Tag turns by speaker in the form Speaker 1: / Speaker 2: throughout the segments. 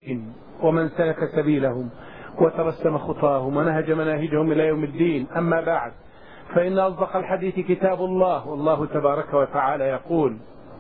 Speaker 1: ومن سلك سبيلهم وترسم خطاهم ونهج مناهجهم إلى يوم الدين. أما بعد، فإن أصدق الحديث كتاب الله، والله تبارك وتعالى يقول: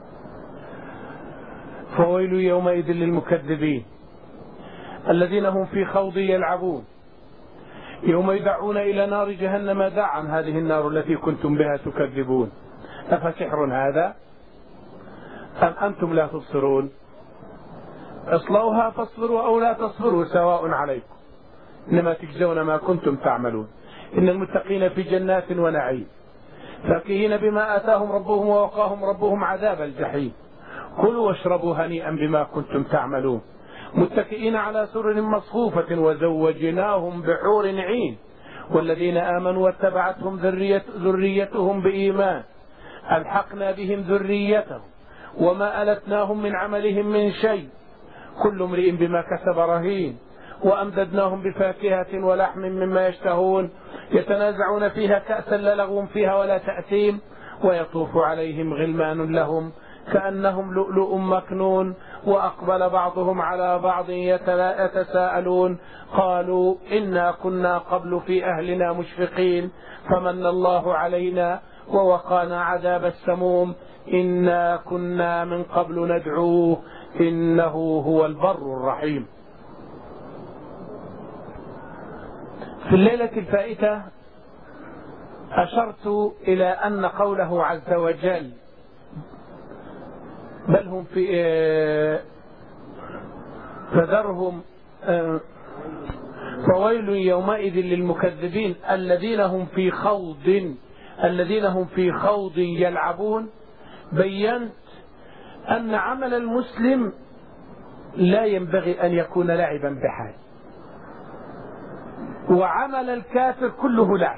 Speaker 1: فويل يومئذ للمكذبين الذين هم في خوض يلعبون يوم يدعون إلى نار جهنم دعا، هذه النار التي كنتم بها تكذبون، أفسحر هذا أم أنتم لا تبصرون؟ اصلوها فاصبروا أو لا تصبروا سواء عليكم إنما تجزون ما كنتم تعملون. إن المتقين في جنات ونعيم فاكهين بما آتاهم ربهم ووقاهم ربهم عذاب الجحيم. كلوا واشربوا هنيئا بما كنتم تعملون متكئين على سرر مصفوفة وزوجناهم بحور عين. والذين آمنوا واتبعتهم ذريتهم بإيمان ألحقنا بهم ذريتهم وما ألتناهم من عملهم من شيء كل امرئ بما كسب رهين. وأمددناهم بفاكهة ولحم مما يشتهون يتنازعون فيها كأسا لا لغو فيها ولا تأثيم ويطوف عليهم غلمان لهم كأنهم لؤلؤ مكنون وأقبل بعضهم على بعض يتساءلون قالوا إنا كنا قبل في أهلنا مشفقين فمن الله علينا ووقانا عذاب السموم إنا كنا من قبل ندعوه إنه هو البر الرحيم. في الليلة الفائتة أشرت إلى أن قوله عز وجل بل هم في فذرهم فويل يومئذ للمكذبين الذين هم في خوض يلعبون. بينت أن عمل المسلم لا ينبغي أن يكون لعبا بحال، وعمل الكافر كله لعب.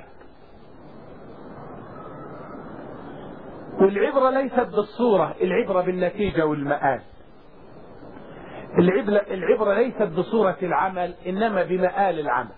Speaker 1: والعبرة ليست بالصورة، العبرة بالنتيجة والمآل. العبرة ليست بصورة العمل إنما بمآل العمل.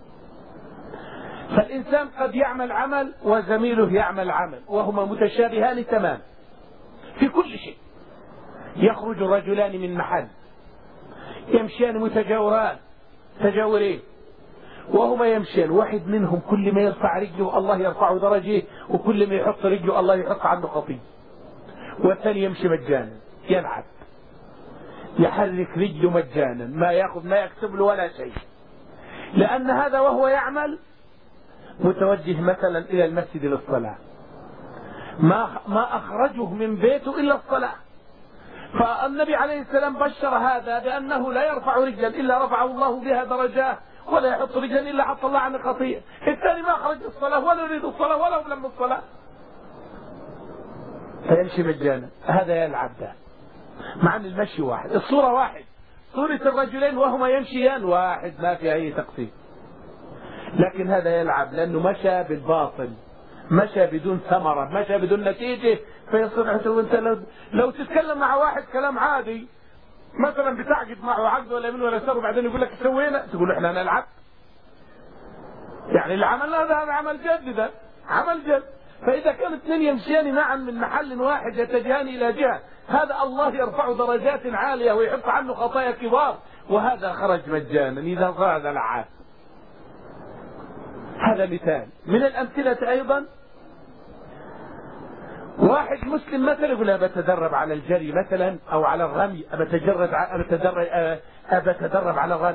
Speaker 1: فالإنسان قد يعمل عمل وزميله يعمل عمل وهما متشابهان تماما في كل شيء. يخرج الرجلان من محل يمشيان متجاورين وهما يمشيان، واحد منهم كل ما يرفع رجله الله يرفع درجه وكل ما يحط رجله الله يحط عنه خطيئة. والثاني يمشي مجانا يلعب يحرك رجله مجانا ما ياخذ ما يكسب له ولا شيء، لأن هذا وهو يعمل متوجه مثلا إلى المسجد للصلاة ما أخرجه من بيته إلا الصلاة. فالنبي عليه السلام بشر هذا بأنه لا يرفع رجلا إلا رفعه الله بها درجات ولا يحط رجلا إلا حط الله عنه خطيئة. الثاني ما خرج الصلاة ولا يريد الصلاة ولا لم الصلاة فيمشي مجانا. هذا يلعب ده مع أن المشي واحد، الصورة واحد، صورة الرجلين وهما يمشيان واحد ما في أي تقسيم، لكن هذا يلعب لأنه مشى بالباطل، مشى بدون ثمرة، مشى بدون نتيجة. فيصير أنت لو تتكلم مع واحد كلام عادي مثلا بتعقد معه عقد ولا من ولا سر وبعدين يقول لك سوينا، تقول له احنا نلعب. يعني اللي عملنا هذا عمل جد، ده عمل جد. فإذا كان اثنين يمشيان معا من محل واحد يتجهان إلى جهة، هذا الله يرفع درجات عالية ويحط عنه خطايا كبار، وهذا خرج مجانا. إذا هذا العاد. هذا مثال من الأمثلة. أيضا واحد مسلم مثلا يقول أبتدرب على الجري مثلا أو على الرمي، أبتدرب على الرمي،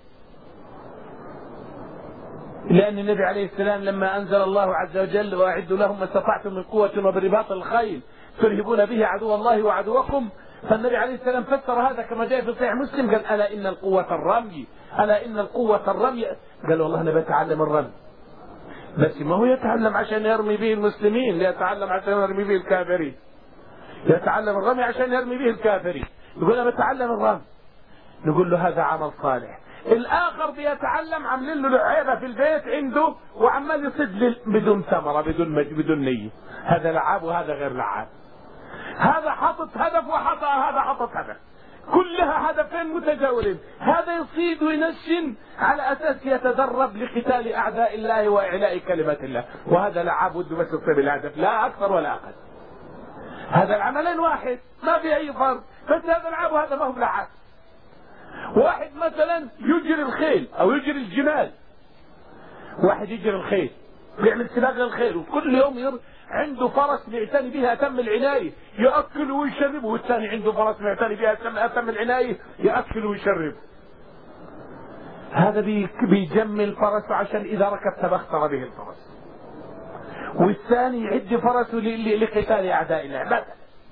Speaker 1: لأن النبي عليه السلام لما أنزل الله عز وجل وأعدوا لهم ما استطعتم من قوة وبرباط الخيل ترهبون به عدو الله وعدوكم، فالنبي عليه السلام فسر هذا كما جاء في صحيح مسلم قال ألا إن القوة الرمي، ألا إن القوة الرمي. قال والله أنا بتعلم الرمي، بس ما هو يتعلم عشان يرمي به المسلمين، لا يتعلم عشان يرمي به الكافرين. يتعلم الرمي عشان يرمي به الكافرين، يقول أنا بتعلم الرمي. نقول له هذا عمل صالح. الآخر بيتعلم عاملين له لعيبة في البيت عنده وعمال يصد بدون ثمرة بدون نية. هذا لعاب وهذا غير لعاب. هذا حطت هدف هذا حطت هدف، كلها هدفين متجاورين. هذا يصيد وينشن على أساس يتدرب لقتال أعداء الله وإعلاء كلمة الله، وهذا لعاب وده بس يصيب الهدف لا أكثر ولا أقل. هذا العملين واحد ما في أي فرق، بس هذا لعاب وهذا ما هو لعاب. واحد مثلا يجري الخيل او يجري الجمال، واحد يجري الخيل بيعمل سباق للخيل، وكل يوم عنده فرس بيعتني بها اتم العنايه ياكله ويشربه، والثاني عنده فرس بيعتني بها اتم العنايه ياكله ويشربه. هذا بيجمل فرسه عشان اذا ركب تبختر به الفرس، والثاني يعد فرسه لقتال اعداء الله. بس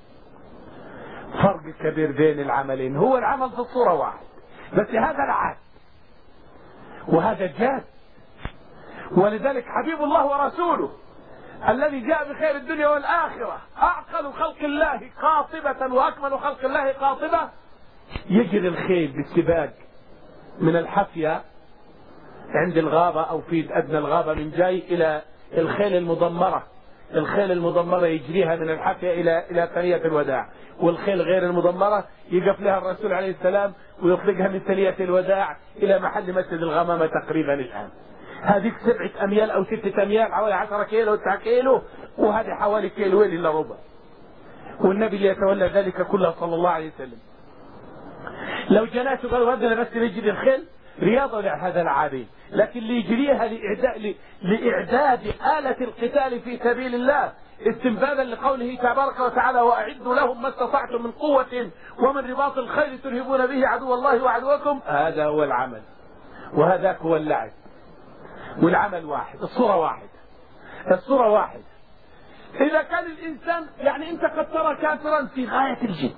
Speaker 1: فرق كبير بين العملين. هو العمل في الصورة واحد، بس هذا العاد وهذا جاد. ولذلك حبيب الله ورسوله الذي جاء بخير الدنيا والآخرة، أعقل خلق الله قاطبة وأكمل خلق الله قاطبة، يجري الخيل بالسباق من الحفية عند الغابة أو في أدنى الغابة من جاي إلى الخيل المدمرة. الخيل المدمرة يجريها من الحفية إلى ثنية الوداع، والخيل غير المدمرة يقف لها الرسول عليه السلام ويطلقها من ثنية الوداع إلى محل مسجد الغمامة تقريبا الآن. هذيك 7 أميال أو 6 أميال، حوالي 10 كيلو 9 كيلو، وهذه حوالي كيلوين إلا ربع. والنبي اللي يتولى ذلك كله صلى الله عليه وسلم. لو جناته قالوا هذا بس يجري الخيل رياضة لهذا العادي، لكن اللي يجريها لإعداد آلة القتال في سبيل الله استنباذا لقوله تبارك وتعالى وأعدوا لهم ما استطعتم من قوة ومن رباط الخيل ترهبون به عدو الله وعدوكم. هذا هو العمل، وهذاك هو اللعب. والعمل واحد، الصورة واحدة، الصورة واحدة. إذا كان الإنسان يعني أنت قد ترى كافرا في غاية الجد،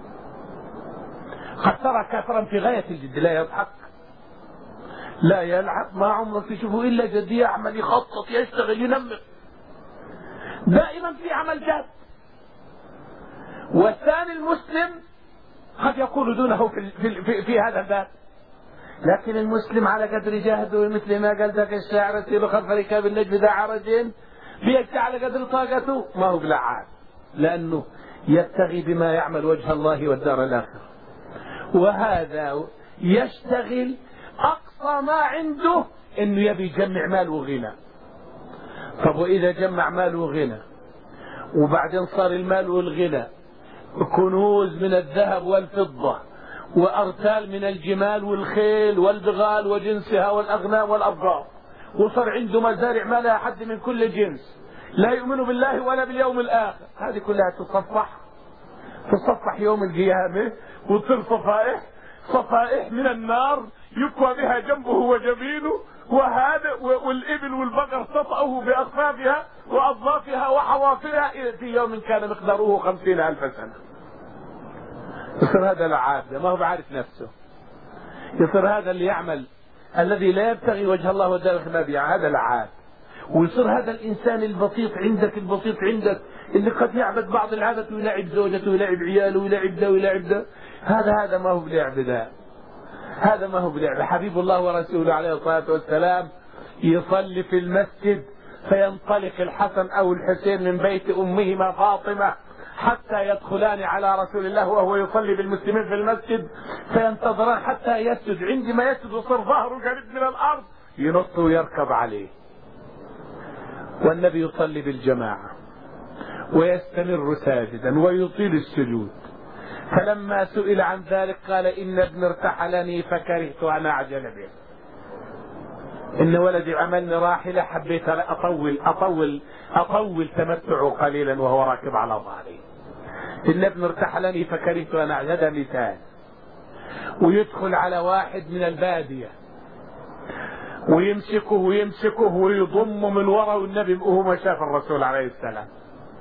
Speaker 1: قد ترى كافرا في غاية الجد، لا يضحك لا يلعب، ما عمرك تشوفه إلا جدي يعمل يخطط يشتغل ينمق، دائما في عمل جاد. والثاني المسلم قد يكون دونه في هذا الباب، لكن المسلم على قدر جهده مثل ما قال ذاك الشاعر سير خلف ركاب النجم ذا عرج بيجتع على قدر طاقته، ما هو بلعان، لأنه يبتغي بما يعمل وجه الله والدار الآخرة. وهذا يشتغل أقصى ما عنده إنه يبي يجمع مال وغنى. طب وإذا جمع مال وغنى وبعدين صار المال والغنى كنوز من الذهب والفضة وأرتال من الجمال والخيل والبغال وجنسها والأغنام والأبقار، وصار عنده مزارع ما لها حد من كل جنس، لا يؤمن بالله ولا باليوم الآخر، هذه كلها تصفح يوم القيامة وتصير صفائح من النار يكوى بها جنبه وجبينه، وهذا والإبل والبقر تطأه بأخفافها وأظلافها وحوافرها في يوم كان مقداره 50,000 سنة. يصير هذا العابد ما هو بعرف نفسه، يصير هذا اللي يعمل الذي لا يبتغي وجه الله والدار الآخرة، هذا العابد. ويصير هذا الإنسان البسيط عندك اللي قد يعبد بعض العادة ويلعب زوجته ويلعب عياله ويلعب ده ويلعب ده، هذا ما هو بلعب ده، هذا ما هو بلعب. حبيب الله ورسوله عليه الصلاة والسلام يصلي في المسجد فينطلق الحسن أو الحسين من بيت أمهما فاطمة حتى يدخلان على رسول الله وهو يصلي بالمسلمين في المسجد، فينتظران حتى يسجد، عندما يسجد وصر ظهره قريب من الأرض ينط ويركب عليه. والنبي يصلي بالجماعة ويستمر ساجدا ويطيل السجود. فلما سئل عن ذلك قال إن ابن ارتحلني فكرهت أن أعجل به، إن ولدي عملني راحلة حبيت أطول تمتعه قليلا وهو راكب على ظهري. إن ابن ارتحلني فكرهت أن أعجل، هذا مثال. ويدخل على واحد من البادية ويمسكه ويضم من وراء النبي وهو ما شاف الرسول عليه السلام،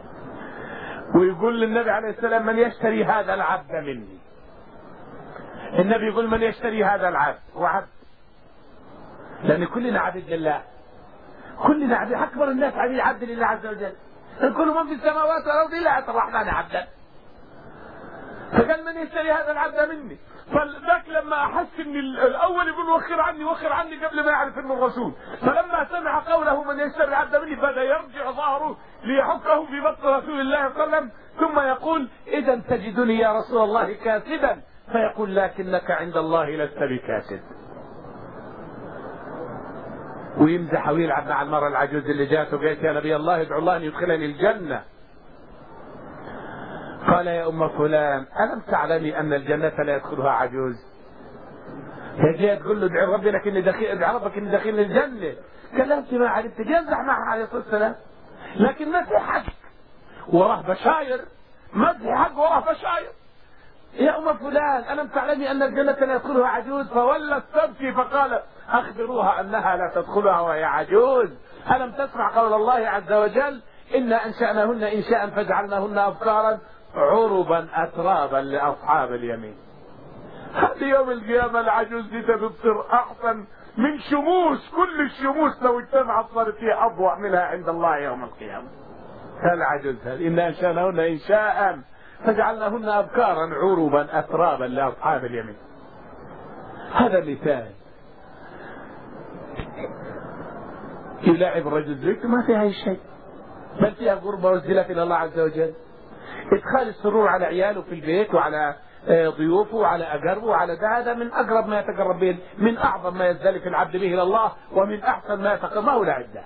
Speaker 1: ويقول للنبي عليه السلام من يشتري هذا العبد مني. النبي يقول من يشتري هذا العبد، وعبد لأن كلنا عبد لله، كلنا عبد، أكبر الناس عبد لله عز وجل، كل من في السماوات والأرض إلا الرحمن عبدا. فقال من يشتري هذا العبد مني. فذاك لما أحس ان الأول يقول وخر عني قبل ما يعرف انه الرسول، فلما سمع قوله من يشتري العبد مني بدأ يرجع ظهره ليحكه في بطن رسول الله صلى الله عليه وسلم، ثم يقول إذا تجدني يا رسول الله كاسدا، فيقول لكنك عند الله لست بكاسد. ويمزح ويلعب مع المرأة العجوز اللي جاته قالت يا نبي الله ادعو الله أن يدخلني الجنة. قال يا أم فلان ألم تعلمي أن الجنة لا يدخلها عجوز؟ هي تقول له ادعي ربك اني دخيل الجنه. كلمت ما عرفت يمزح معها عليه الصلاه والسلام، لكن مدح حق وراه بشاير، مدح حق وراه بشاير. يا ام فلان الم تعلمي ان الجنه لا يدخلها عجوز؟ فولت تبكي فقال اخبروها انها لا تدخلها وهي عجوز. الم تسمع قول الله عز وجل انا انشاناهن انشاء فجعلناهن ابكارا عربا اترابا لاصحاب اليمين. هذه يوم القيامه العجوز دي بتصير احسن من شموس، كل الشموس لو اجتمعت صارت هي اضوء منها عند الله يوم القيامه. العجوز هذه انا انشاناهن انشاء فجعلناهن ابكارا عربا اترابا لاصحاب اليمين. هذا مثال. يلاعب الرجل زوجته ما فيها اي شيء، بل فيها قربة وزلة الى الله عز وجل. ادخال السرور على عياله في البيت وعلى ضيوفه وعلى اقربه وعلى ده، هذا من اقرب ما يتقرب به، من اعظم ما يزدلف العبد به الى الله، ومن احسن ما يتقرب. ما هو لعب ده.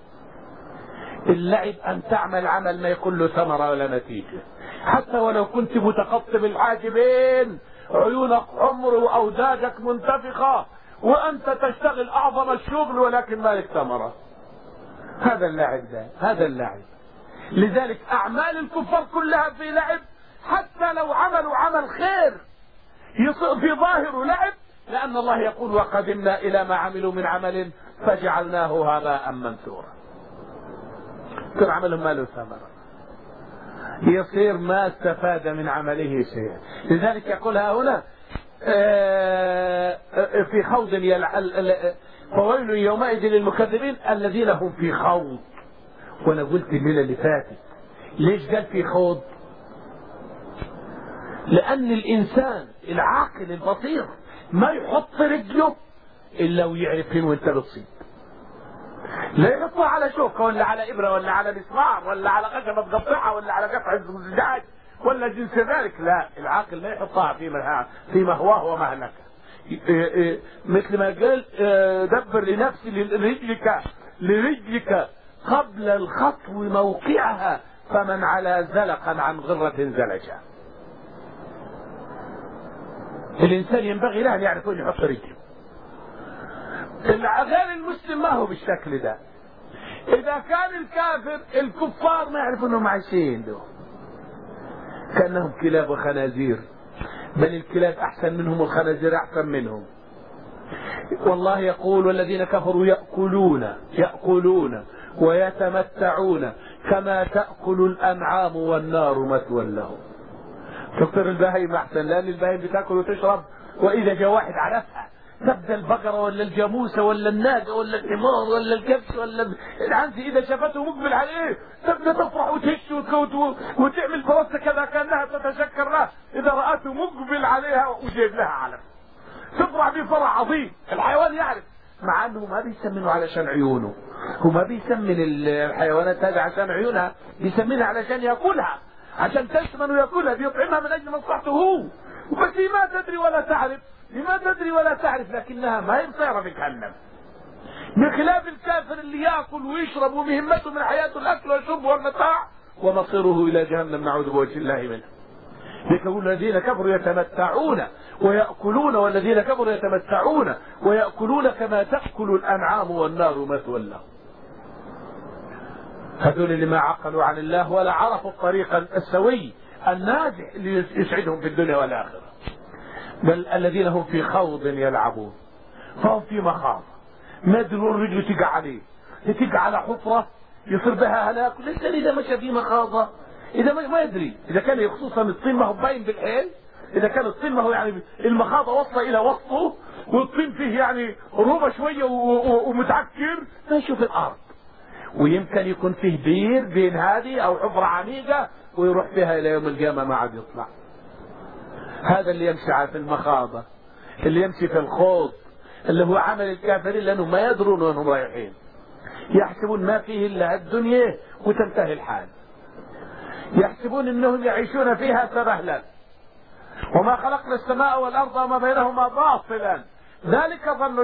Speaker 1: اللعب ان تعمل عمل ما يكون له ثمره ولا نتيجه، حتى ولو كنت متقطب الحاجبين، عيونك حمر واوداجك منتفخه، وانت تشتغل اعظم الشغل ولكن ما لك ثمره. هذا اللعب ده، هذا اللعب. لذلك اعمال الكفار كلها في لعب، حتى لو عملوا عمل خير يصير في ظاهره لعب، لان الله يقول وقدمنا الى ما عملوا من عمل فجعلناه هباء منثورا. كل عملهم ما له ثمره، يصير ما استفاد من عمله شيئا. لذلك يقولها هنا في خوض فويل يومئذ للمكذبين الذين هم في خوض. وانا قلت الليله اللي فاتت ليش قال في خوض؟ لان الانسان العاقل البصير ما يحط رجله الا ويعرف فين وانت بتصيب. لا يحطها على شوكه ولا على ابره ولا على مسمار ولا على خشبه تقطعها ولا على قطع زجاج ولا جنس ذلك. لا، العاقل لا يحطها في مهواه ومهلكه. مثل ما قال دبر لنفسي لرجلك قبل الخطو موقعها، فمن على زلقا عن غرة زلجا. الانسان ينبغي له ان يعرف وين يحط رجله. غير المسلم ما هو بالشكل ده. اذا كان الكافر الكفار ما يعرفوا انهم عايشين له، كانهم كلاب وخنازير، بل الكلاب احسن منهم والخنازير احسن منهم. والله يقول والذين كفروا يأكلون ويتمتعون كما تأكل الأنعام والنار مثوى لهم. تفطر البهايم احسن، لان البهايم بتاكل وتشرب، واذا جاء واحد عرفها تبدا البقره ولا الجاموسه ولا الناقه ولا الحمار ولا الكبش ولا العنز، اذا شافته مقبل عليه تبدا تفرح وتهش وتعمل فرصه كذا كانها تتشكر له اذا راته مقبل عليها وجيب لها علم، تفرح بفرح عظيم. الحيوان يعرف، مع انه ما بيسمنه علشان عيونه، هو ما بيسمن الحيوانات هذه عشان عيونها، بيسمنها علشان ياكلها، عشان تسمن وياكلها، بيطعمها من اجل مصلحته هو. بس ما تدري ولا تعرف، لما تدري ولا تعرف، لكنها ما هي مصيرة في جهنم. بخلاف الكافر اللي ياكل ويشرب ومهمته من حياته الاكل والشرب والمتاع، ومصيره الى جهنم نعوذ بوجه الله منه. يقول الذين كفروا يتمتعون ويأكلون، والذين كفروا يتمتعون ويأكلون كما تأكل الأنعام والنار مثوى لهم. هذول اللي ما عقلوا عن الله ولا عرفوا الطريق السوي الناجح اللي يسعدهم في الدنيا والآخرة، بل الذين هم في خوض يلعبون، فهم في مخاض. ما يدروا الرجل تقع عليه، تقع على حفرة يصير بها هلاك. الإنسان إذا مشى في مخاضة، إذا ما يدري، إذا كان خصوصا الطين ما هو باين بالحيل، إذا كان الطين ما هو يعني المخاضة وصل إلى وسطه والطين فيه يعني ربع شوية ومتعكر، ما يشوف الأرض. ويمكن يكون فيه بير بين هذه أو حفرة عميقة ويروح فيها إلى يوم القيامة ما عاد يطلع. هذا اللي يمشي في المخاضة، اللي يمشي في الخوض، اللي هو عمل الكافرين، لأنهم ما يدرون وينهم رايحين، يحسبون ما فيه إلا الدنيا وتنتهي الحال، يحسبون أنهم يعيشون فيها سبهلا، وما خلقنا السماء والأرض وما بينهما باطلا، ذلك ظن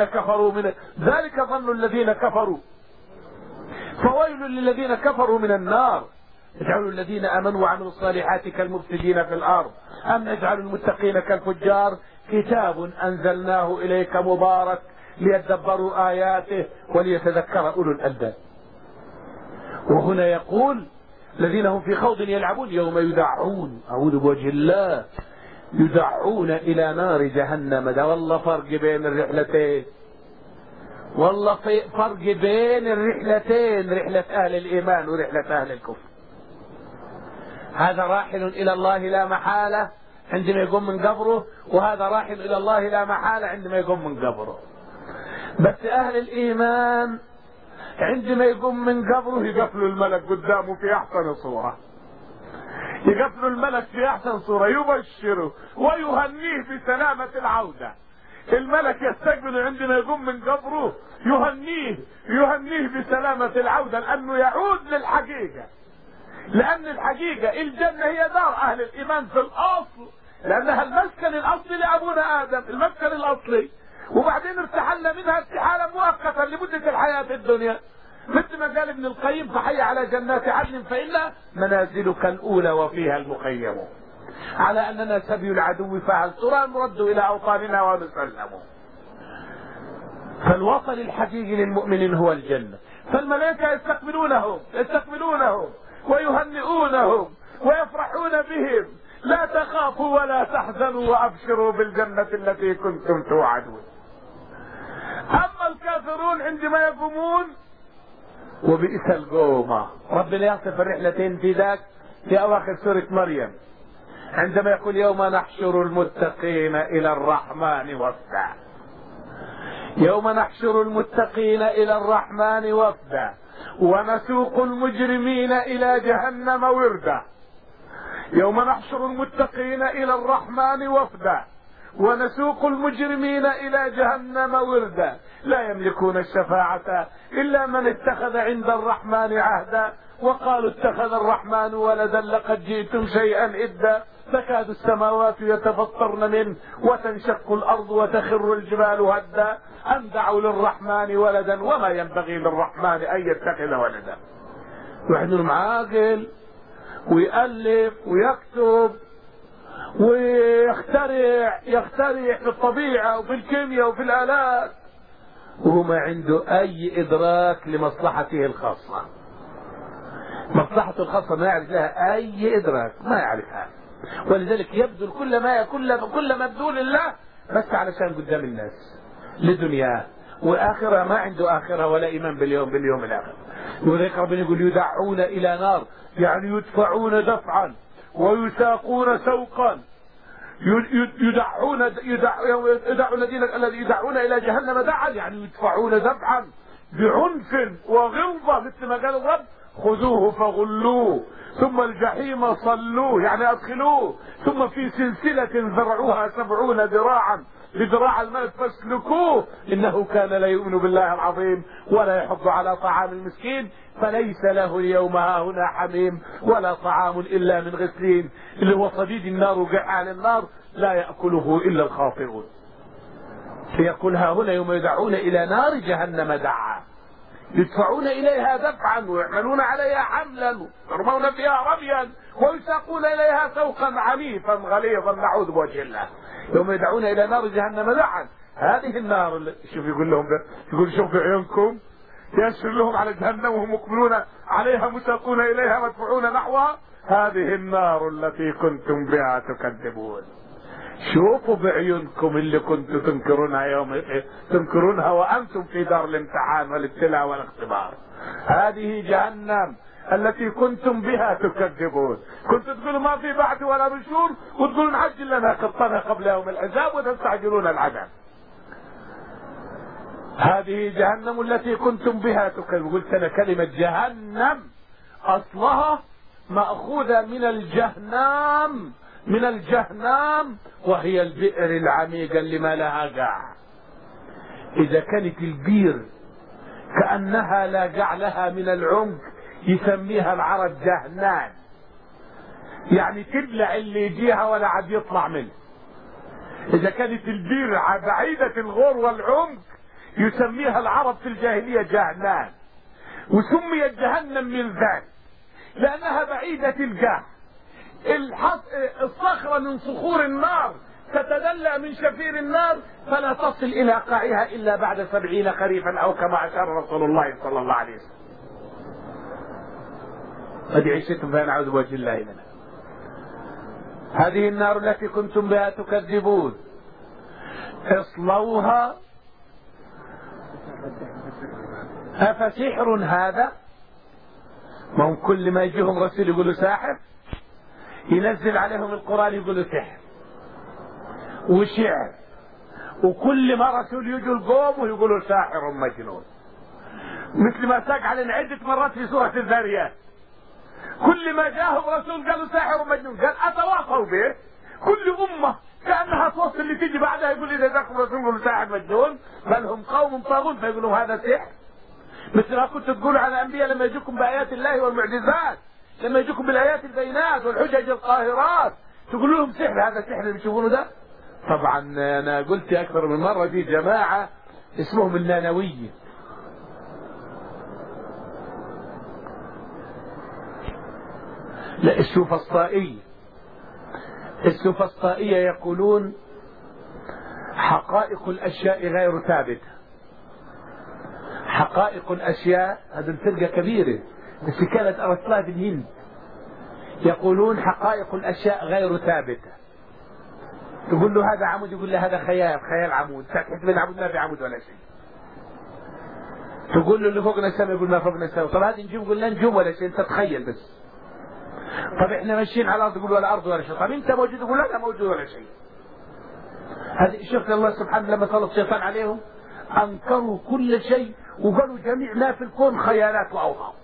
Speaker 1: الذين كفروا فويل للذين كفروا من النار. اجعلوا الذين امنوا وعملوا الصالحات كالمفسدين في الارض ام نجعل المتقين كالفجار كتاب أنزلناه إليك مبارك ليدبروا آياته وليتذكر أولو الألباب. وهنا يقول الذين هم في خوض يلعبون يوم يدعون، أعوذ بوجه الله، يدعون إلى نار جهنم. ده والله فرق بين الرحلتين، والله فرق بين الرحلتين، رحلة أهل الإيمان ورحلة أهل الكفر. هذا راحل إلى الله لا محالة عندما يقوم من قبره، وهذا راحل إلى الله لا محالة عندما يقوم من قبره. بس أهل الإيمان عندما يقوم من قبره يقفلوا الملك قدامه في أحسن صورة، يقفلوا الملك في أحسن صورة، يبشره ويهنيه بسلامة العودة. الملك يستقبله عندما يقوم من قبره، يهنيه بسلامة العودة، لأنه يعود للحقيقة. لأن الحقيقة الجنة هي دار أهل الإيمان في الأصل، لأنها المسكن الأصلي لأبونا آدم، المسكن الأصلي، وبعدين ارتحلنا منها ارتحالا مؤقتا لمدة الحياة الدنيا. مثل ما قال ابن القيم: فحي على جنات عدن فإن منازلك الأولى وفيها المخيم، على أننا سبي العدو فهل ترى نرد إلى أوطاننا ونسلم. فالوطن الحقيقي للمؤمنين هو الجنة. فالملائكة يستقبلونهم ويهنئونهم ويفرحون بهم: لا تخافوا ولا تحزنوا وأبشروا بالجنة التي كنتم توعدون. أما الكافرون عندما يقومون وبئس القومة. ربنا يصف الرحلتين في ذاك في أواخر سورة مريم عندما يقول: يوم نحشر المتقين إلى الرحمن وفدا. يوم نحشر المتقين إلى الرحمن وفدا ونسوق المجرمين إلى جهنم وردا. يوم نحشر المتقين إلى الرحمن وفدا ونسوق المجرمين إلى جهنم وردا لا يملكون الشفاعة إلا من اتخذ عند الرحمن عهدا وقالوا اتخذ الرحمن ولدا لقد جئتم شيئا إدا تكاد السماوات يتفطرن منه وتنشق الأرض وتخر الجبال هدا أن دعوا للرحمن ولدا وما ينبغي للرحمن أن يتخذ ولدا. واحد معاقل ويألف ويكتب ويخترع في الطبيعة وفي الكيمياء وفي الآلات وهو ما عنده أي إدراك لمصلحته الخاصة. مصلحته الخاصة ما يعرف لها أي إدراك، ما يعرفها، ولذلك يبذل كل مبذول لله بس علشان قدام الناس لدنياه، وآخرة ما عنده آخرة ولا إيمان باليوم الآخر. ولذلك ربنا يقول: يدعون إلى نار، يعني يدفعون دفعا ويساقون سوقا. يدعون الذين يدعون إلى جهنم دعا، يعني يدفعون دفعا بعنف وغلظة، مثل ما قال الرب: خذوه فغلوه ثم الجحيم صلوه، يعني أدخلوه، ثم في سلسلة ذرعوها 70 ذراعا بذراع الملك فاسلكوه إنه كان لا يؤمن بالله العظيم ولا يحض على طعام المسكين فليس له اليوم هاهنا حميم ولا طعام إلا من غسلين، اللي هو صديد النار وقعان النار لا يأكله إلا الخاطئون. فيقول: ها هنا يوم يدعون إلى نار جهنم دعا، يدفعون إليها دفعا ويعملون عليها حملا ويرمون فيها رميا ويساقون إليها سوقا عنيفا غليظا نعوذ بوجه الله. يوم يدعون إلى نار جهنم دعا، هذه النار اللي شوف يقول لهم يقول: شوفوا عيونكم، يشر لهم على جهنم وهم مقبلون عليها مساقون إليها مدفوعون نحوها، هذه النار التي كنتم بها تكذبون. شوفوا بعيونكم اللي كنتم تنكرونها وأنتم في دار الامتحان والابتلاء والاختبار. هذه جهنم التي كنتم بها تكذبون. كنتم تقولوا ما في بعث ولا نشور وتقولون عجل لنا قطنا قبل يوم العذاب وتستعجلون العذاب. هذه جهنم التي كنتم بها تكذبون. قلت أنا كلمة جهنم أصلها مأخوذة من الجهنم وهي البئر العميقة اللي ما لها قاع. إذا كانت البير كأنها لا قاع لها من العمق يسميها العرب جهنان، يعني تبلع اللي يجيها ولا عاد يطلع منه. إذا كانت البير بعيدة الغور والعمق يسميها العرب في الجاهلية جهنان، وسميت جهنم من ذلك لأنها بعيدة الجاه. الصخرة من صخور النار تتدلى من شفير النار فلا تصل إلى قاعها إلا بعد 70 خريفا أو كما أشار رسول الله صلى الله عليه وسلم. قد عشتم فأنا أعوذ بوجه الله منها. هذه النار التي كنتم بها تكذبون اصلوها أفسحر هذا؟ ما هم كل ما يجيهم رسول يقولوا ساحر، ينزل عليهم القرآن يقولوا سحر وشعر، وكل ما رسول يجوا القوم ويقولوا ساحر مجنون، مثل ما ساق علينا عدة مرات في سورة الذاريات. كل ما جاهم رسول قالوا ساحر مجنون، قال أتواصوا به. كل أمة كأنها توصل اللي تيجي بعدها يقول إذا جاكم رسول يقولوا ساحر مجنون، بل هم قوم طاغون فيقولوا هذا سحر. مثل ما كنت تقولوا على الأنبياء لما يجوكم بآيات الله والمعجزات، لما يجوكم بالآيات البينات والحجج القاهرات تقولوا لهم سحر. هذا سحر اللي بتشوفونه ده. طبعا أنا قلت أكثر من مرة في جماعة اسمهم النانوية، لا السوفسطائية. السوفسطائية يقولون حقائق الأشياء غير ثابتة. حقائق الأشياء هذه الفرقة كبيرة بس كانت أصلها في الهند. يقولون حقائق الأشياء غير ثابتة. تقول له هذا عمود يقول له هذا خيال عمود، تحت من العمود ما في عمود ولا شيء. تقول له اللي فوقنا السماء يقول ما فوقنا السماء. طب هذه نجوم يقول لا نجوم ولا شيء، انت تخيل بس. طب احنا ماشيين على الارض يقول ولا ارض ولا شيء. طب انت موجود يقول لا موجود ولا شيء. هذه شفت الله سبحانه لما سلط الشيطان عليهم انكروا كل شيء وقالوا جميع ما في الكون خيالات واوهام.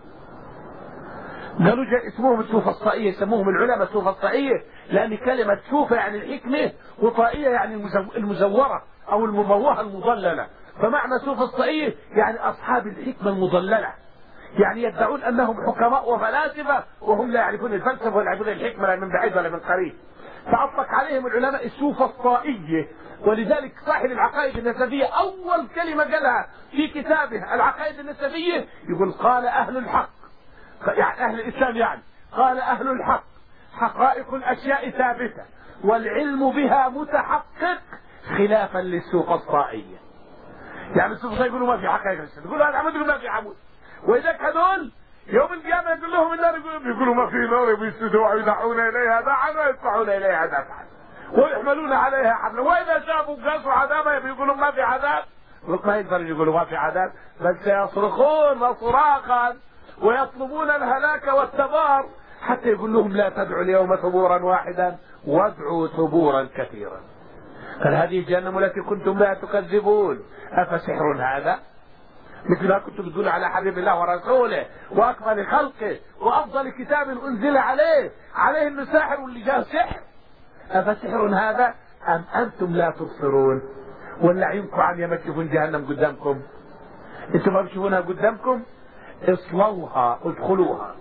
Speaker 1: قالوا اسمهم السوفسطائية، يسموهم العلماء السوفسطائية لأن كلمة سوفة يعني الحكمة وطائية يعني المزورة أو المموهة المضللة. فمعنى سوفسطائية يعني أصحاب الحكمة المضللة، يعني يدعون أنهم حكماء وفلاسفة وهم لا يعرفون الفلسفة ولا يعرفون الحكمة لا من بعيد ولا من قريب. فأطلق عليهم العلماء السوفسطائية. ولذلك صاحب العقائد النسبية أول كلمة قالها في كتابه العقائد النسبية يقول قال أهل الحق، يعني أهل الإسلام، يعني قال أهل الحق حقائق الأشياء ثابتة والعلم بها متحقق خلافا للسوفسطائية. يعني السوفسطائية يقولوا ما في حقائق الأشياء، يقولوا هذا عمود يقولوا ما في عمود. وإذاك هذول يوم القيامة يقول لهم النار يقولوا ما في نار يسجدوا ويدعون إليها دعا ويدفعون إليها دفعا ويحملون عليها حملا، وإذا شافوا قاسوا عذابها يقولوا ما في عذاب. ما يقدروا يقولوا ما في عذاب، بل سيصرخون صراخا ويطلبون الهلاك والتبار حتى يقول لهم لا تدعوا اليوم ثبورا واحدا وادعوا ثبورا كثيرا. قال هذه جهنم التي كنتم بها تكذبون أفسحر هذا؟ مثل ما كنتم تقول على حبيب الله ورسوله وأكمل خلقه وأفضل كتاب أنزل عليه إنه ساحر واللي جاء سحر. أفسحر هذا أم أنتم لا تبصرون؟ ولا عينكم عمياء ما تشوفون جهنم قدامكم؟ أنتم ما بتشوفونها قدامكم؟ اصلوها ادخلوها.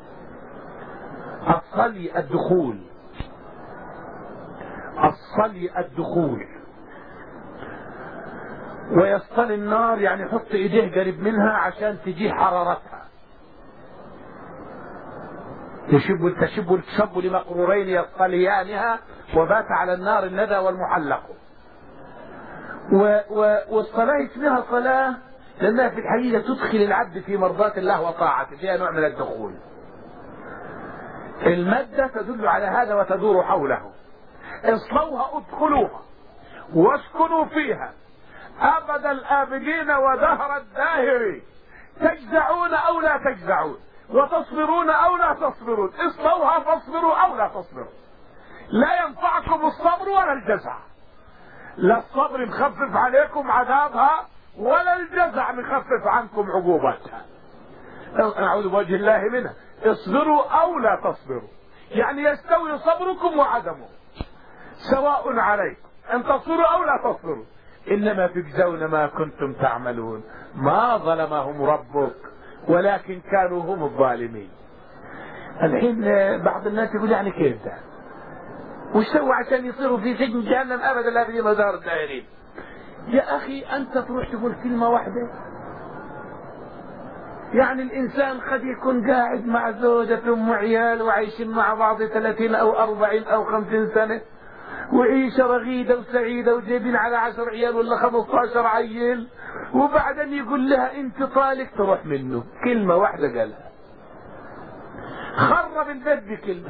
Speaker 1: الصلي الدخول، الصلي الدخول. ويصطلي النار يعني يحط ايديه قريب منها عشان تجي حرارتها. تشب لمقرورين يصطليانها وبات على النار الندى والمحلق. والصلاة اسمها صلاة لأنها في الحقيقة تدخل العبد في مرضاة الله وطاعته، فيها نوع من الدخول. المادة تدل على هذا وتدور حوله. اصلوها ادخلوها واسكنوا فيها أبد الآبدين ودهر الداهر، تجزعون أو لا تجزعون وتصبرون أو لا تصبرون. اصلوها فاصبروا أو لا تصبروا. لا ينفعكم الصبر ولا الجزع. لا الصبر مخفف عليكم عذابها ولا الجزع مخفف عنكم عقوبتها. أعوذ بوجه الله منها. اصبروا أو لا تصبروا يعني يستوي صبركم وعدمه، سواء عليكم أن تصبروا أو لا تصبروا، إنما تجزون ما كنتم تعملون. ما ظلمهم ربك ولكن كانوا هم الظالمين. الحين بعض الناس يقول يعني كيف ده؟ وش سووا عشان يصيروا في سجن جهنم أبدا لا في مدار الدائرين؟ يا أخي أنت تروح تقول كلمة واحدة. يعني الإنسان قد يكون قاعد مع زوجته وعيال وعايشين مع بعض 30 أو 40 أو 50 سنة، وعيشة رغيدة وسعيدة وجايبين على 10 عيال ولا 15 عيل، وبعدين يقول لها انت طالق تروح منه. كلمة واحدة قالها خرب البيت بكلمة،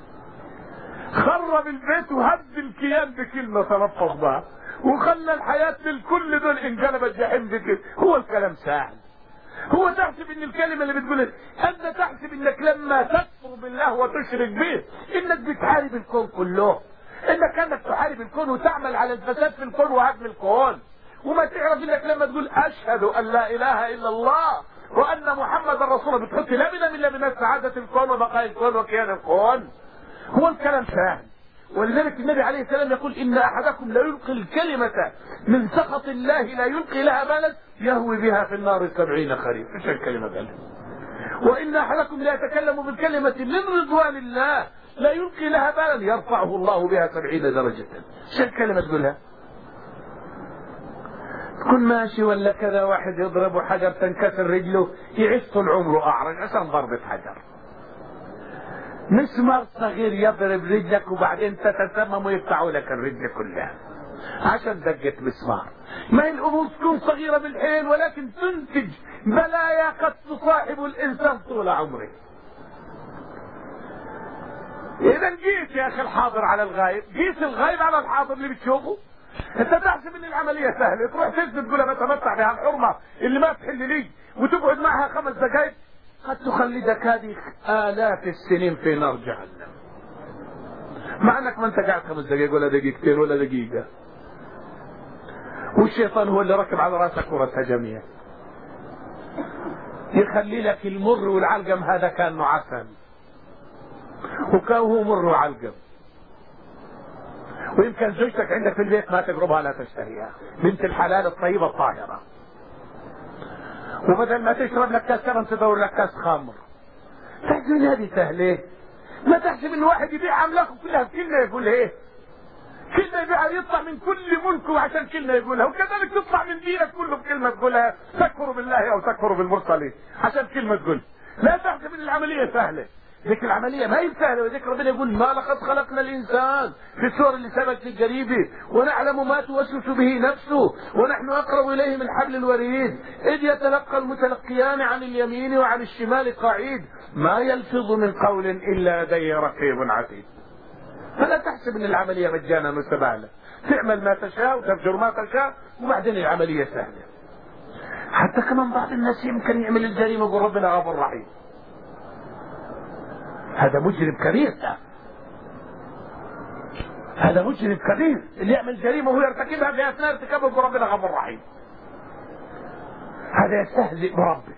Speaker 1: خرب البيت وهد الكيان بكلمة تلفظ بها، وخلى الحياة للكل دول انقلبت جحيم بكلمة. هو الكلام سهل. هو تحسب ان الكلمة اللي بتقولها انت تحسب انك لما تكفر بالله وتشرك به انك بتحارب الكون كله، انك تحارب الكون وتعمل على الفساد في الكون وهدم الكون، وما تعرف انك لما تقول اشهد ان لا اله الا الله وان محمد رسول الله بتحط لا من سعادة الكون وبقاء الكون وكيان الكون. هو الكلام سهل. ولذلك النبي عليه السلام يقول ان احدكم لا يلقي الكلمة من سخط الله لا يلقي لها بالا يهوي بها في النار 70 خريف. ايش الكلمة قالها؟ وان احدكم لا يتكلم بالكلمة من رضوان الله لا يلقي لها بالا يرفعه الله بها 70 درجة. ايش الكلمة تقولها؟ تكون ماشي ولا كذا واحد يضرب حجر تنكسر رجله يعيش طول عمره اعرج عشان ضربة حجر. مسمار صغير يضرب رجلك وبعدين تتسمم ويقطعوا لك الرجل كلها عشان دقة مسمار. ما هي الامور تكون صغيرة بالحيل ولكن تنتج بلايا قد تصاحب الانسان طول عمره. اذا قيس يا اخي الحاضر على الغايب، قيس الغايب على الحاضر اللي بتشوفه. انت تحسب ان العملية سهلة، تروح تجلس تقول انا بتمتع بها الحرمة اللي ما تحل لي وتقعد معها 5 دقائق قد تخلدك هذه آلاف السنين في نار جهنم، مع انك ما انت قاعد 5 دقائق ولا دقيقتين ولا دقيقة، والشيطان هو اللي ركب على راسك ورثها جميع يخلي لك المر والعلقم. هذا كان عسل وكان هو مر وعلقم. ويمكن زوجتك عندك في البيت ما تقربها لا تشتهيها، بنت الحلال الطيبة الطاهرة، وبدل ما تشرب لك كاس كرم تدور لك كاس خمر. تحسب هذه سهلة؟ ما تحسب ان واحد يبيع املاكه كلها بكلمة يقول ايه؟ كلمة يبيعها يطلع من كل ملكه عشان كلمة يقولها، وكذلك تطلع من دينك كله بكلمة تقولها، تكفر بالله او تكفر بالمرسلين عشان كلمة تقول. لا تحسب ان العملية سهلة، ذيك العملية ما هي سهلة. وذيك ربنا يقول ما لقد خلقنا الإنسان في السور اللي سبق في القريبة ونعلم ما توسوس به نفسه ونحن أقرب إليه من حبل الوريد إذ يتلقى المتلقيان عن اليمين وعن الشمال قعيد ما يلفظ من قول إلا لديه رقيب عتيد. فلا تحسب أن العملية مجانا وسبالة، تعمل ما تشاء وتفجر ما تشاء وبعدين العملية سهلة. حتى كمان بعض الناس يمكن يعمل الجريمة ويقول ربنا غفور رحيم. هذا مجرم كبير، هذا مجرم كبير اللي يعمل جريمة وهو يرتكبها في أثناء ارتكابه يقول ربنا غفور رحيم. هذا يستهزئ بربه.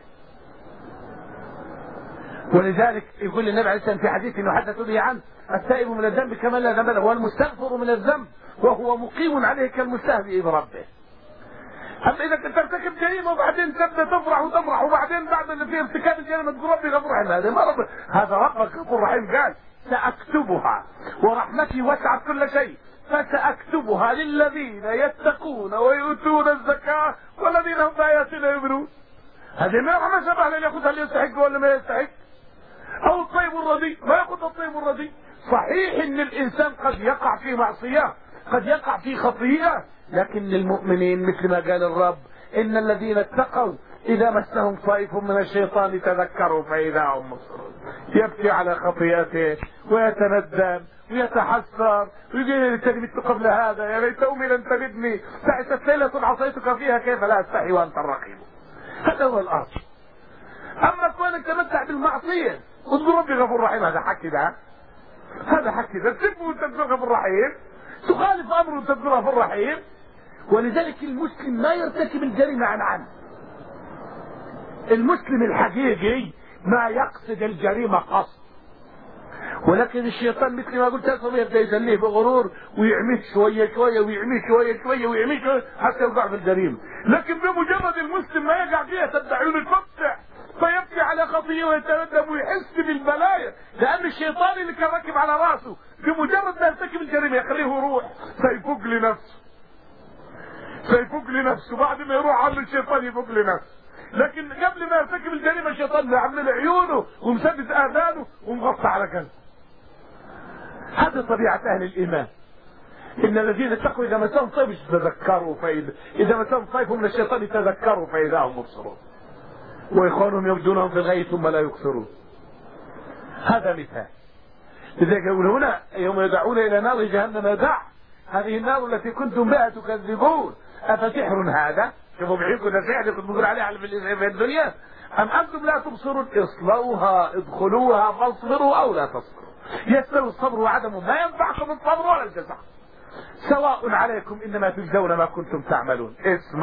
Speaker 1: ولذلك يقول النبي عليه الصلاة والسلام في حديث يحدث به عنه التائب من الذنب كما لا ذنب له والمستغفر من الذنب وهو مقيم عليه كالمستهزئ بربه. أما إذا كنت ترتكب جريمة وبعدين تبدأ تفرح وتمرح وبعدين بعد اللي في ارتكاب الجريمة تقول ربي غفور رحيم، هذا ما رب، هذا ربك غفور رحيم قال سأكتبها ورحمتي وسعت كل شيء فسأكتبها للذين يتقون ويؤتون الزكاة والذين هم بآياتنا يؤمنون. هذه ما رحمة شبه لن يأخذها اللي يستحق ولا ما يستحق. أو الطيب الرديء ما يأخذ الطيب الرديء. صحيح إن الإنسان قد يقع في معصية قد يقع في خطيئة، لكن المؤمنين مثل ما قال الرب إن الذين اتقوا إذا مسهم طائف من الشيطان تذكروا فإذا هم مبصرون. يبكي على خطيئته ويتندم ويتحسر ويقول ليتني مت قبل هذا يا ليت أمي لم تلدني تعست ليلة عصيتك فيها كيف لا أستحي وأنت الرقيب. هذا هو الأصل. أما كونك تمتع بالمعصية وتقول ربي غفور رحيم هذا حكي ده، هذا حكي ده تسب وانت تقول غفور رحيم، تخالف أمره وانت تقول غفور رحيم. ولذلك المسلم ما يرتكب الجريمة عن المسلم الحقيقي ما يقصد الجريمة قصد، ولكن الشيطان مثل ما قلت يبدأ يسليه بغرور ويعميه شوية شوية ويعميه شوية شوية ويعميه شوية حتى يوقع في الجريمة. لكن بمجرد المسلم ما يقع فيها تبدأ عيونه تفتح فيبكي على خطيه ويتندم ويحس بالبلايا، لأن الشيطان اللي كان راكب على راسه بمجرد ما يرتكب الجريمة يخليه يروح فيفوق لنفسه، فيفوق لنفسه بعد ما يروح عم الشيطان يفوق لنفسه. لكن قبل ما يرتكب الجريمة الشيطان معمل عيونه ومسدس آذانه ومغطى على قلبه. هذه طبيعة أهل الإيمان. إن الذين اتقوا إذا مسهم طيب تذكروا إذا مسهم طيف من الشيطان تذكروا فإذا هم مبصرون وإخوانهم يبدونهم في الغي ثم لا يكثرون. هذا مثال. لذلك يقول هنا يوم يدعون إلى نار جهنم دع، هذه النار التي كنتم بها تكذبون أفسحر هذا؟ شوفوا بعيدكم السحر كنت بقول عليه في الدنيا أم أنتم لا تبصرون؟ اصلوها ادخلوها فاصبروا أو لا تصبروا يستوي الصبر وعدمه ما ينفعكم الصبر ولا الجزاء سواء عليكم إنما تجزون ما كنتم تعملون.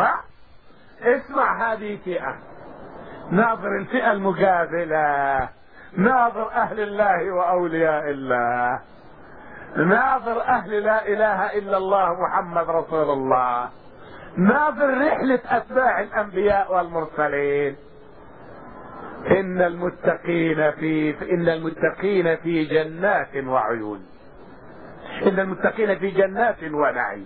Speaker 1: اسمع هذه فئة، ناظر الفئة المقابلة، ناظر أهل الله وأولياء الله، ناظر أهل لا إله إلا الله محمد رسول الله، ناظر رحلة أتباع الأنبياء والمرسلين. إن المتقين في جنات وعيون، إن المتقين في جنات ونعيم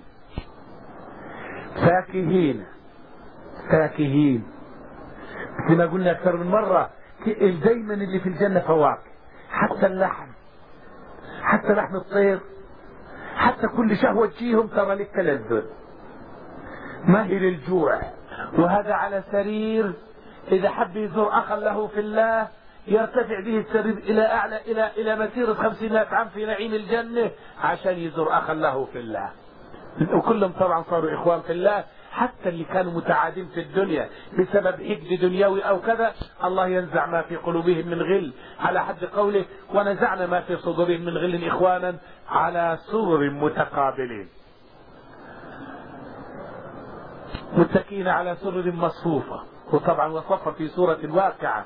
Speaker 1: فاكهين زي ما قلنا أكثر من مرة، دايما اللي في الجنة فواكه، حتى اللحم، حتى لحم الطير، حتى كل شهوة تجيهم ترى للتلذذ ما هي للجوع. وهذا على سرير إذا حب يزور أخا له في الله يرتفع به السرير إلى أعلى إلى مسيرة 500 عام في نعيم الجنة عشان يزور أخا له في الله. وكلهم طبعا صاروا إخوان في الله، حتى اللي كانوا متعادين في الدنيا بسبب حقد دنيوي أو كذا الله ينزع ما في قلوبهم من غل، على حد قوله ونزعنا ما في صدورهم من غل إخوانا على سرر متقابلين متكئين على سرر مصفوفة. وطبعا وصف في سورة الواقعة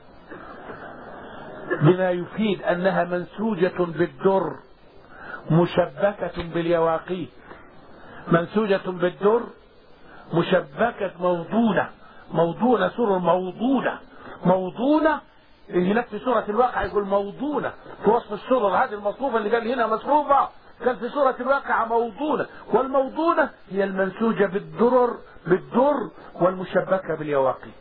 Speaker 1: بما يفيد أنها منسوجة بالدر مشبكة باليواقيت، منسوجة بالدر مشبكة موضونة سرر موضونة هناك في سورة الواقعة يقول موضونة في وصف السرر هذه المصفوفة اللي قال هنا مصفوفة، كان في سورة الواقعة موضونة، والموضونة هي المنسوجة بالدر والمشبكة باليواقيت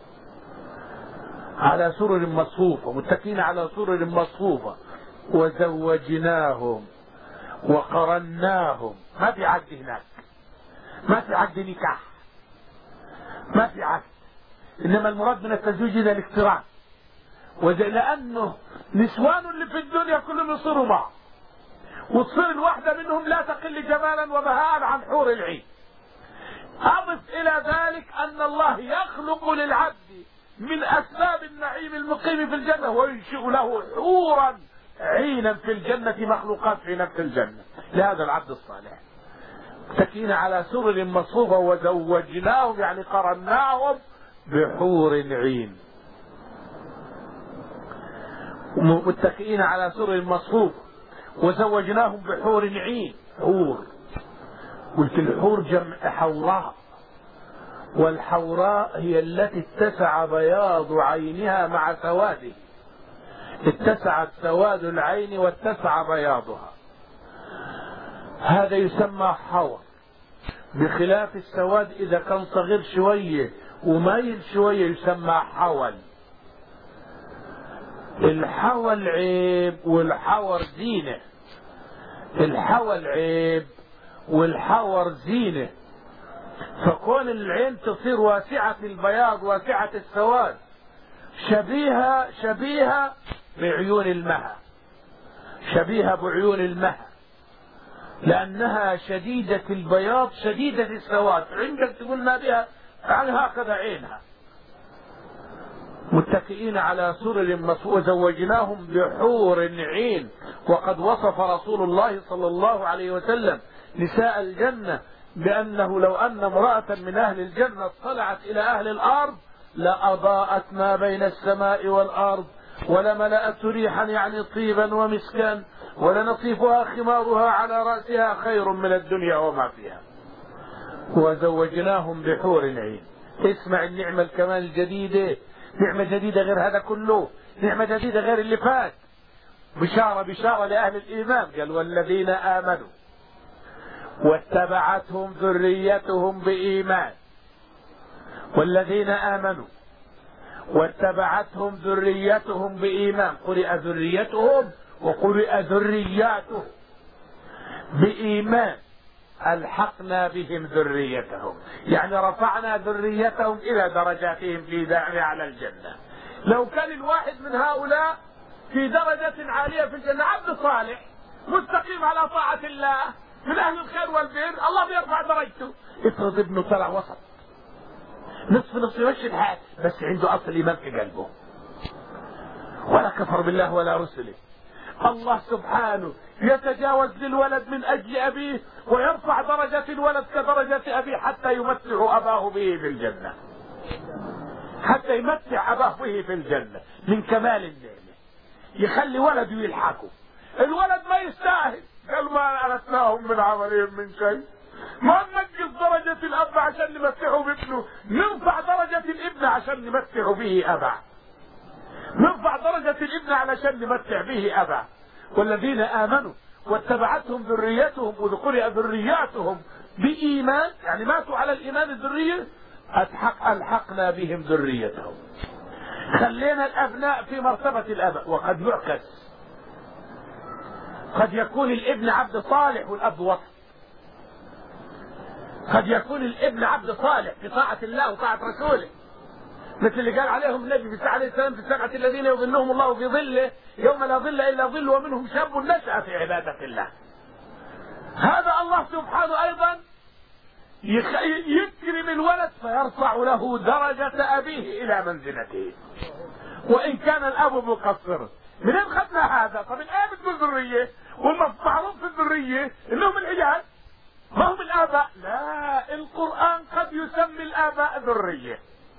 Speaker 1: على سرر مصفوفة، متكئين على سرر مصفوفة وزوجناهم وقرناهم. ما في عقد هناك، ما في عقد نكاح، ما في عقد، إنما المراد من التزويج إلى الاقتران. لأنه نسوان اللي في الدنيا كلهم يصيروا معه، وتصير الواحدة منهم لا تقل جمالا وبهاء عن حور العين. أضف إلى ذلك أن الله يخلق للعبد من أسباب النعيم المقيم في الجنة وينشئ له حورا عينا في الجنة مخلوقات في نفس الجنة لهذا العبد الصالح. متكئين على سرر مصفوفة وزوجناهم يعني قرناهم بحور عين. متكئين على سرر مصفوفة وزوجناهم بحور عين. حور، قلت الحور جمع حوراء، والحوراء هي التي اتسع بياض عينها مع سواده، اتسعت سواد العين واتسع بياضها، هذا يسمى حور. بخلاف السواد إذا كان صغير شوية ومايل شوية يسمى حول. الحول عيب والحور زينة، الحول عيب والحور زينة. فكون العين تصير واسعة البياض واسعة السواد شبيهة بعيون المها، شبيهة بعيون المها لأنها شديدة البياض شديدة السواد، عندك تقول ما بها يعني هكذا عينها. متكئين على سرر مصفوفة وزوجناهم بحور عين. وقد وصف رسول الله صلى الله عليه وسلم نساء الجنة بأنه لو أن امرأة من أهل الجنة اطلعت إلى أهل الأرض لأضاءت ما بين السماء والأرض ولملأت ريحا يعني طيبا ومسكا ولنصيفها خمارها على رأسها خير من الدنيا وما فيها. وزوجناهم بحور عين. اسمع النعمة الكمال الجديدة، نعمة جديدة غير هذا كله، نعمة جديدة غير اللي فات. بشارة لأهل الإيمان، قال والذين آمنوا واتبعتهم ذريتهم بإيمان، والذين آمنوا واتبعتهم ذريتهم بإيمان، قرئ ذريتهم وقرئ ذرياتهم بإيمان ألحقنا بهم ذريتهم، يعني رفعنا ذريتهم إلى درجاتهم في أعلى الجنة. لو كان الواحد من هؤلاء في درجة عالية في الجنة، عبد صالح مستقيم على طاعة الله من أهل الخير والبر، الله بيرفع درجته. افرض ابنه طلع وسط نصف نصف يمشي الحال، بس عنده أصل إيمان في قلبه ولا كفر بالله ولا رسله، الله سبحانه يتجاوز للولد من أجل أبيه ويرفع درجة الولد كدرجة أبيه حتى يمتع أباه به في الجنة، حتى يمتع أباه به في الجنة من كمال النعمة، يخلي ولده يلحقه. الولد ما يستاهل، قال ما ألتناهم من عملهم من شيء، ما ننقص درجة الأب عشان نمتعه بابنه، نرفع درجة الابن عشان نمتع به أباه، نرفع درجة الابن علشان نمتع به أباه. والذين آمنوا واتبعتهم ذريتهم، وذكر ذرياتهم بإيمان، يعني ماتوا على الإيمان الذرية، ألحقنا بهم ذريتهم. خلينا الأبناء في مرتبة الآباء. وقد يعكس، قد يكون الابن عبد صالح والأب وسط، قد يكون الابن عبد صالح في طاعة الله وطاعة رسوله، مثل اللي قال عليهم النبي في عليه السلام في السبعة الذين يظلهم الله في ظله يوم لا ظل إلا ظل، ومنهم شاب نشأ في عبادة الله. هذا الله سبحانه أيضا يكرم الولد فيرفع له درجة أبيه إلى منزلته وإن كان الأب مقصرا. منين خدنا هذا؟ طب الآب الذرية، والمعروف في الذرية إنهم العيال ما هم الآباء. لا، القرآن قد يسمي الآباء ذرية،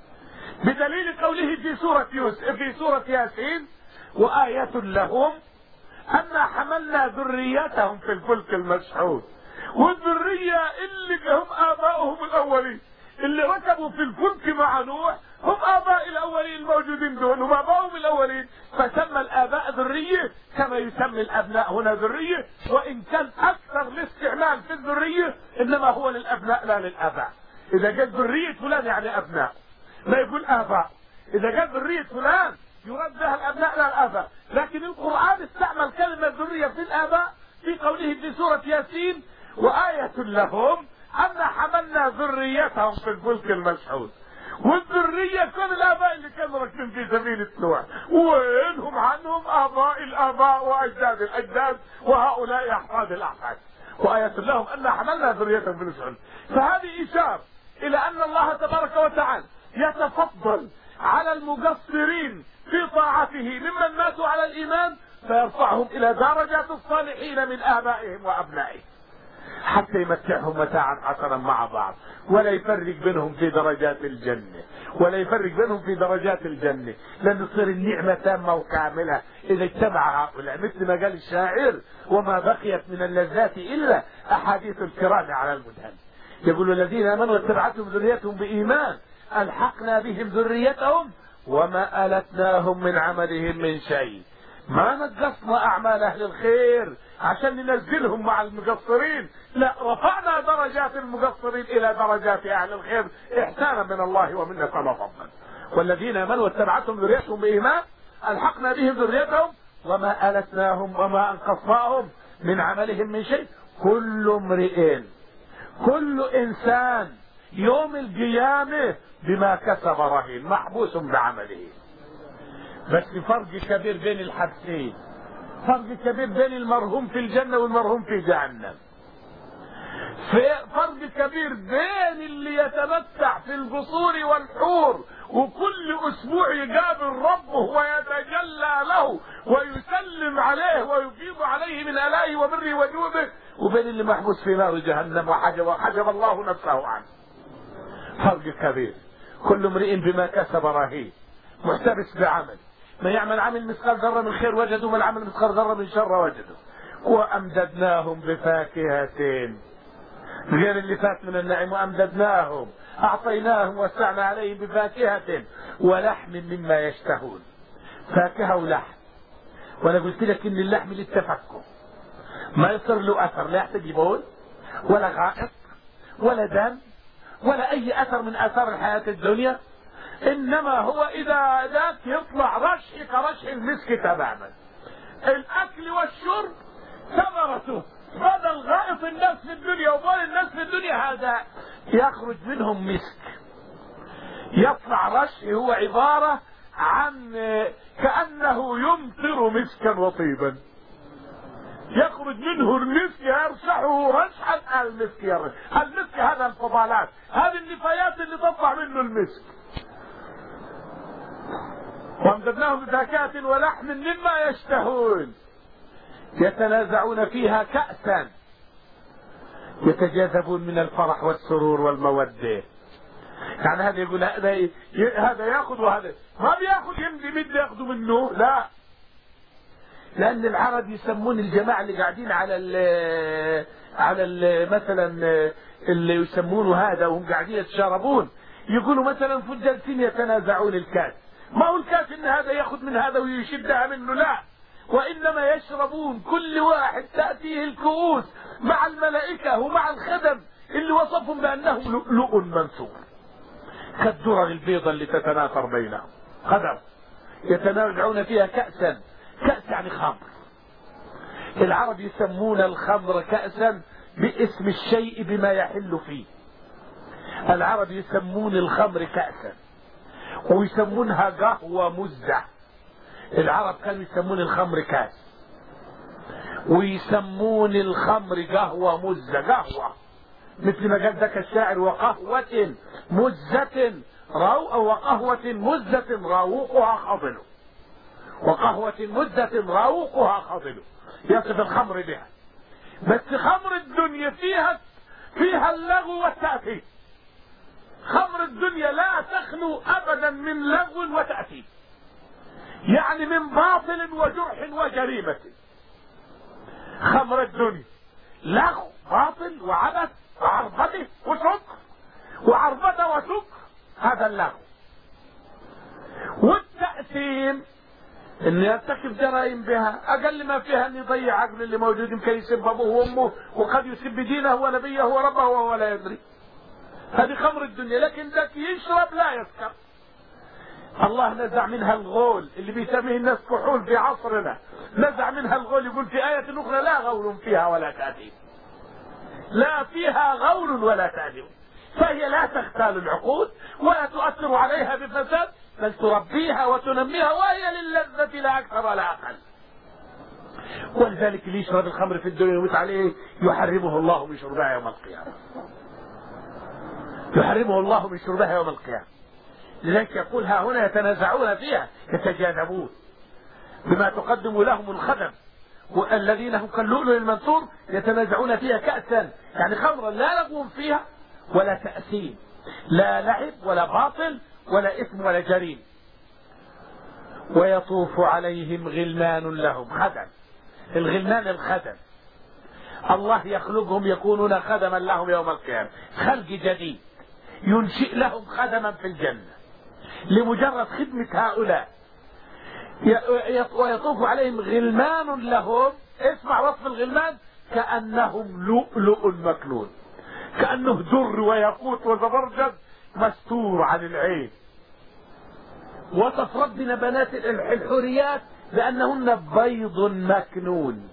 Speaker 1: بدليل قوله في سورة ياسين: وآية لهم أن حملنا ذريتهم في الفلك المشحون. والذرية اللي هم آباؤهم الأولين اللي ركبوا في الفلك مع نوح هم آباء الأولين الموجودين دون، هم آباؤهم الأولين، فسمى الآباء ذرية كما يسمي الأبناء هنا ذرية، وإن كان أكثر الاستعمال في الذرية إنما هو للأبناء لا للآباء. إذا قال ذرية فلان يعني أبناء، لا يقول آباء. إذا قال ذرية فلان يرد بها الأبناء لا الآباء، لكن القرآن استعمل كلمة ذرية في الآباء في قوله في سورة ياسين: وآية لهم أن حملنا ذريتهم في الفلك المشحون. والذرية كل الآباء اللي كانوا راكبين في سفينة نوح، وينهم عنهم آباء الآباء وأجداد الأجداد، وهؤلاء أحفاد الأحفاد. وآية لهم أن حملنا ذريتهم في المشحون. فهذه إشارة إلى أن الله تبارك وتعالى يتفضل على المقصرين في طاعته ممن ماتوا على الإيمان، فيرفعهم إلى درجات الصالحين من آبائهم وأبنائهم حتى يمتعهم متاعا حسنا مع بعض، ولا يفرق بينهم في درجات الجنة، ولا يفرق بينهم في درجات الجنة، لأن تصير النعمة تامة وكاملة إذا اجتمع هؤلاء. مثل ما قال الشاعر: وما بقيت من اللذات إلا أحاديث الكرام على المدهن. يقول: الذين آمنوا واتبعتهم ذريتهم بإيمان ألحقنا بهم ذريتهم وما ألتناهم من عملهم من شيء. ما نقصنا أعمال أهل الخير عشان ننزلهم مع المقصرين، لا، رفعنا درجات المقصرين إلى درجات أهل الخير إحسانا من الله ومنا وفضلا. والذين آمنوا واتبعتهم ذريتهم بإيمان ألحقنا بهم ذريتهم وما ألتناهم وما أنقصناهم من عملهم من شيء. كل امرئ، كل إنسان يوم القيامة بما كسب رهين، محبوس بعمله. بس فرق كبير بين الحبسين، فرق كبير بين المرهوم في الجنة والمرهوم في جهنم، فرق كبير بين اللي يتمتع في القصور والحور وكل أسبوع يقابل ربه ويتجلى له ويسلم عليه ويفيض عليه من آلائه وبره وجوده، وبين اللي محبوس في نار جهنم وحجب الله نفسه عنه. فرق كبير. كل امرئ بما كسب رهين، محتبس بعمل، ما يعمل عمل مثقال ذرة من خير وجدوا، من عمل مثقال ذرة من شر وجدوا. وأمددناهم بفاكهة غير اللي فات من النعم، وأمددناهم أعطيناهم وسعنا عليهم بفاكهة ولحم مما يشتهون. فاكهة ولحم. وأنا قلت لك إن اللحم للتفكه، ما يصير له أثر، لا يحتاج بول ولا غائط ولا دم ولا أي أثر من آثار الحياة الدنيا، إنما هو إذا ذاك يطلع رشح كرشح المسك تماما. الأكل والشرب ثمرته بدل غائط الناس في الدنيا وبول الناس في الدنيا هذا يخرج منهم مسك، يطلع رش، هو عبارة عن كأنه يمطر مسكا وطيبا، يخرج منه المسك يرشحه رشحا. المسك هذا الفضالات، هذه النفايات اللي تطلع منه المسك. وامددناهم بفاكهة ولحم مما يشتهون يتنازعون فيها كأسا يتجاذبون من الفرح والسرور والمودة. يعني هذا يقول هذا ياخذ وهذا ما بياخذ، يمد ياخذوا منه، لا. لأن العرب يسمون الجماعة اللي قاعدين على ال مثلا اللي يسمونه هذا وهم قاعدين يتشاربون، يقولوا مثلا فجالسين يتنازعون الكاس. ما هو الكاس ان هذا ياخذ من هذا ويشدها منه، لا، وإنما يشربون كل واحد تأتيه الكؤوس مع الملائكة ومع الخدم اللي وصفهم بأنهم لؤلؤ منثور كالدرر البيضاء اللي تتناثر بينهم. خدم يتنازعون فيها كأسا، كأس يعني خمر. العرب يسمون الخمر كأسا باسم الشيء بما يحل فيه. العرب يسمون الخمر كأسا ويسمونها قهوة مزة. العرب كانوا يسمون الخمر كاس ويسمون الخمر قهوة مزة، قهوة مثل ما قال ذاك الشاعر: وقهوة مزة وقهوة مزة راوقها خضل، وقهوة مزة راوقها خضل، يصف الخمر بها. بس خمر الدنيا فيها اللغو والتأثير. خمر الدنيا لا تخلو أبدا من لغو وتأثير، يعني من باطل وجرح وجريمة. خمر الدنيا لغو، باطل وعبث وعربده وسكر، وعربده وسكر، هذا اللغو. والتأثيم ان يرتكب جرائم بها، اقل ما فيها ان يضيع عقل اللي موجود، يمكن يسب ابوه وامه وقد يسب دينه ونبيه وربه وهو لا يدري. هذه خمر الدنيا. لكن ذاك يشرب لا يسكر. الله نزع منها الغول اللي بيسميه الناس كحول في عصرنا، نزع منها الغول. يقول في آية أخرى: لا غول فيها ولا تأثيم. لا فيها غول ولا تأثيم، فهي لا تختال العقول ولا تؤثر عليها بفساد، بل تربيها وتنميها، وهي للذة لا أكثر ولا أقل. ولذلك اللي يشرب الخمر في الدنيا ويموت عليه يحرمه الله من شربها يوم القيامة، يحرمه الله من شربها يوم القيامة. لذلك يقول: ها هنا يتنازعون فيها يتجاذبون بما تقدم لهم الخدم، والذين هم كاللؤلؤ المنثور يتنازعون فيها كأسا، يعني خمرا لا لغو فيها ولا تأثيم، لا لعب ولا باطل ولا إثم ولا جريم. ويطوف عليهم غلمان لهم خدم. الغلمان الخدم، الله يخلقهم يكونون خدما لهم يوم القيامة، خلق جديد ينشئ لهم خدما في الجنة لمجرد خدمة هؤلاء. ويطوف عليهم غلمان لهم، اسمع وصف الغلمان: كأنهم لؤلؤ مكنون، كأنه در وياقوت وزبرجد مستور عن العين. وصف ربنا بنات الحوريات بأنهن بيض مكنون.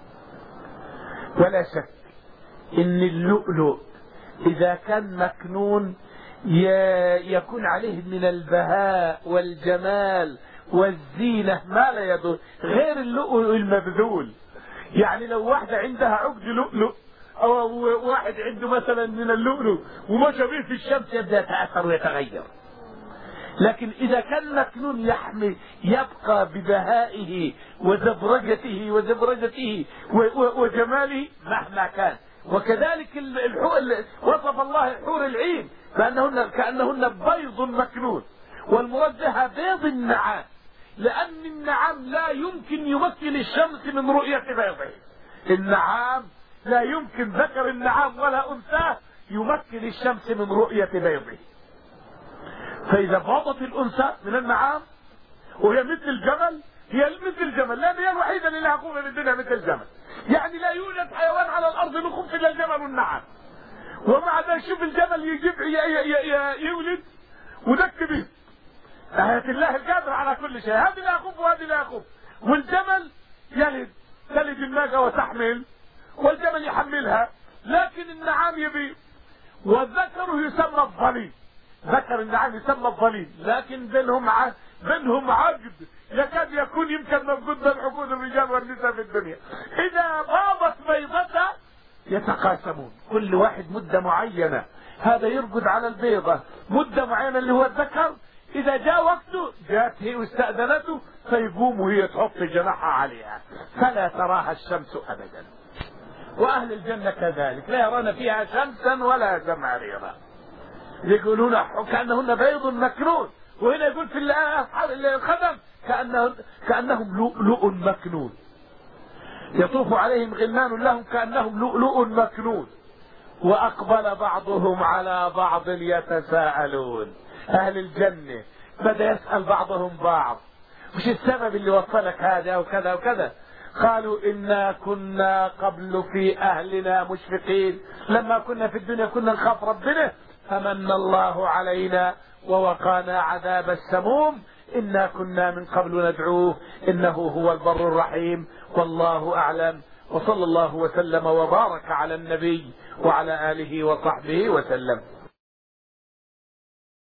Speaker 1: ولا شك إن اللؤلؤ إذا كان مكنون يكون عليه من البهاء والجمال والزينة ما لا يدل، غير اللؤلؤ المبذول. يعني لو واحدة عندها عقد لؤلؤ أو واحد عنده مثلا من اللؤلؤ ومشى به في الشمس يبدأ يتأثر ويتغير. لكن إذا كان مكنون يحمي يبقى ببهائه وزبرجته وجماله مهما كان. وكذلك وصف الله الحور العين كأنهن بيض مكنون، والمراد بها بيض النعام، لأن النعام لا يمكن يمكن الشمس من رؤية بيضه. النعام لا يمكن ذكر النعام ولا أنثاه يمكن الشمس من رؤية بيضه. فإذا باضت الأنثى من النعام وهي مثل الجمل، هي مثل الجمل، لأن هي الوحيدة اللي لها قوة في الدنيا مثل الجمل. يعني لا يوجد حيوان على الأرض له خف إلا الجمل والنعام. ومع ذلك شوف الجمل يجيب يولد ودك به. آية الله القادر على كل شيء، هذه لا خف وهذه لا خف. والجمل تلد الناقة وتحمل
Speaker 2: والجمل يحملها، لكن النعام يبيض. والذكر يسمى الظليل، ذكر النعام يسمى الظليل، لكن بينهم عقد يكاد يكون يمكن موجود بين عقود الرجال والنساء في الدنيا. إذا باضت بيضته يتقاسمون، كل واحد مدة معينة، هذا يرقد على البيضة مدة معينة اللي هو الذكر، إذا جاء وقته جاءت هي واستأذنته فيقوم وهي تحط جناحها عليها فلا تراها الشمس أبدا. وأهل الجنة كذلك لا يرون فيها شمسا ولا زمهريرا، يقولون كأنهن بيض مكنون، وهنا يقول في الخدم كأنهم لؤلؤ مكنون، يطوف عليهم غلمان لهم كأنهم لؤلؤ مكنون. وأقبل بعضهم على بعض يتساءلون. أهل الجنة بدأ يسأل بعضهم بعض وش السبب اللي وصلك هذا وكذا وكذا؟ قالوا إنا كنا قبل في أهلنا مشفقين، لما كنا في الدنيا كنا نخاف ربنا فمن الله علينا ووقانا عذاب السموم، إنا كنا من قبل ندعوه إنه هو البر الرحيم. والله أعلم، وصلى الله وسلم وبارك على النبي وعلى آله وصحبه وسلم.